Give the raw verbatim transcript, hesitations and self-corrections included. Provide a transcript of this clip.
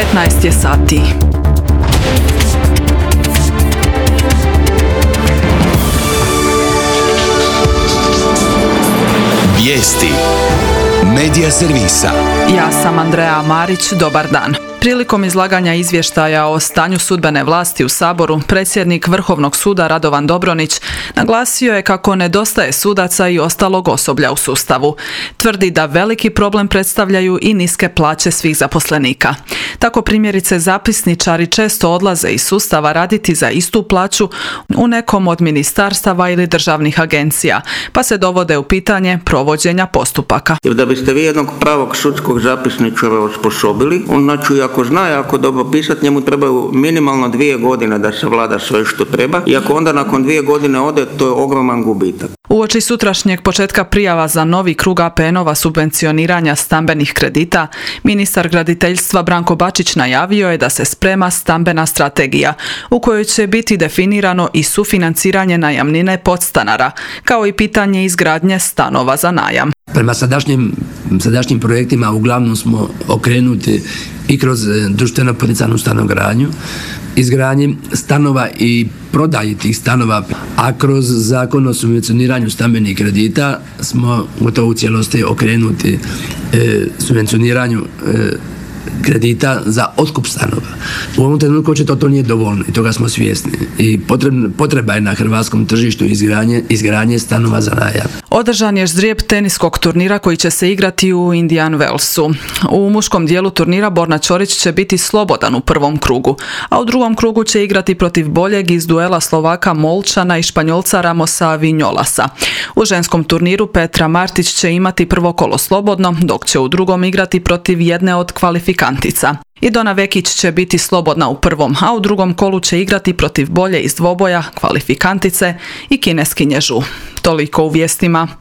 petnaest je sati. Vijesti Medija servisa. Ja sam Andreja Marić, dobar dan. Prilikom izlaganja izvještaja o stanju sudbene vlasti u Saboru, predsjednik Vrhovnog suda Radovan Dobronić naglasio je kako nedostaje sudaca i ostalog osoblja u sustavu. Tvrdi da veliki problem predstavljaju i niske plaće svih zaposlenika. Tako primjerice zapisničari često odlaze iz sustava raditi za istu plaću u nekom od ministarstava ili državnih agencija, pa se dovode u pitanje provođenja postupaka. Jer da biste vi jednog pravog sudskog zapisničara osposobili, on znači ako zna jako dobro pisati, njemu trebaju minimalno dvije godine da se vlada sve što treba i ako onda nakon dvije godine ode, to je ogroman gubitak. Uoči sutrašnjeg početka prijava za novi krug A P N-ova subvencioniranja stambenih kredita, ministar graditeljstva Branko Bačić najavio je da se sprema stambena strategija u kojoj će biti definirano i sufinanciranje najamnine podstanara, kao i pitanje izgradnje stanova za najam. Prema sadašnjim, sadašnjim projektima uglavnom smo okrenuti i kroz društveno poticanu stanogradnju, izgradnji stanova i prodaji tih stanova, a kroz zakon o subvencioniranju stambenih kredita smo gotovo u cijelosti okrenuti e, subvencioniranju e, kredita za otkup stanova. U ovom trenutku očito to nije dovoljno i toga smo svjesni. I potrebna, potreba je na hrvatskom tržištu izgradnje, izgradnje stanova za najam. Održan je ždrijeb teniskog turnira koji će se igrati u Indian Wellsu. U muškom dijelu turnira Borna Ćorić će biti slobodan u prvom krugu, a u drugom krugu će igrati protiv boljeg iz duela Slovaka Molčana i Španjolca Ramosa Vinjolasa. U ženskom turniru Petra Martić će imati prvo kolo slobodno, dok će u drugom igrati protiv jedne od kvalifikatica. Idona Vekić će biti slobodna u prvom, a u drugom kolu će igrati protiv bolje iz dvoboja, kvalifikantice i kineskinje Zhu. Toliko u vijestima.